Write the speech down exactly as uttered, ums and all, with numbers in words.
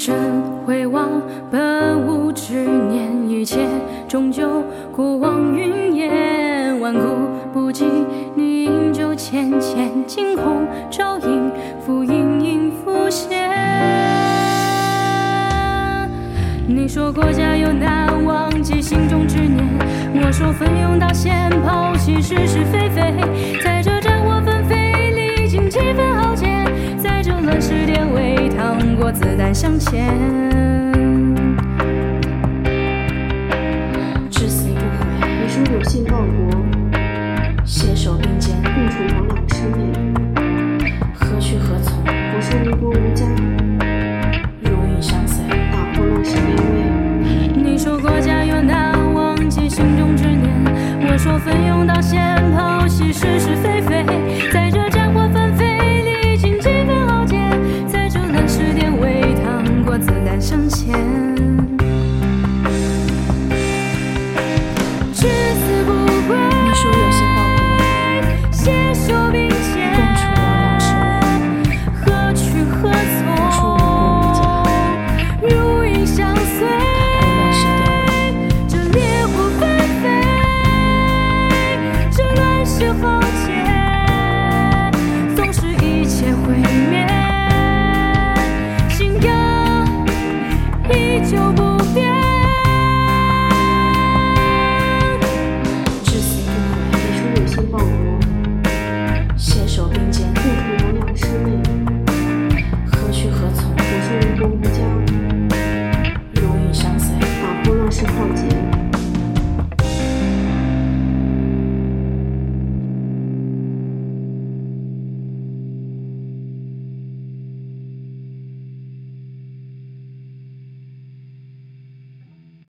身回望，本无执念，一切终究过往云烟。顽固不羁，你饮酒浅浅，惊鸿照影，复隐隐浮现。你说过加油难忘记心中执念，我说奋勇到险，抛弃是是非非。在这战火纷飞，历经几番浩劫，在这乱世典韦，趟过子弹向前。 至死不悔， 你说有幸报国， 携手并肩， 共处王老生命， 何去何从？ 我说无国无家， 如影相随， 打破乱世典韦。 你说过加油难忘记心中执念，我说奋勇到险，抛弃是是非非。在这战火纷飞，历经几番浩劫，在这乱世典韦，趟过子弹向前。至死不悔， 你说有幸报国， 携手并肩， 共处王老生命， 何去何我说无国无家， 从？如影相随。 打破乱世典韦。 这烈火纷飞，这乱世浩劫，纵使一切毁灭，信仰依旧不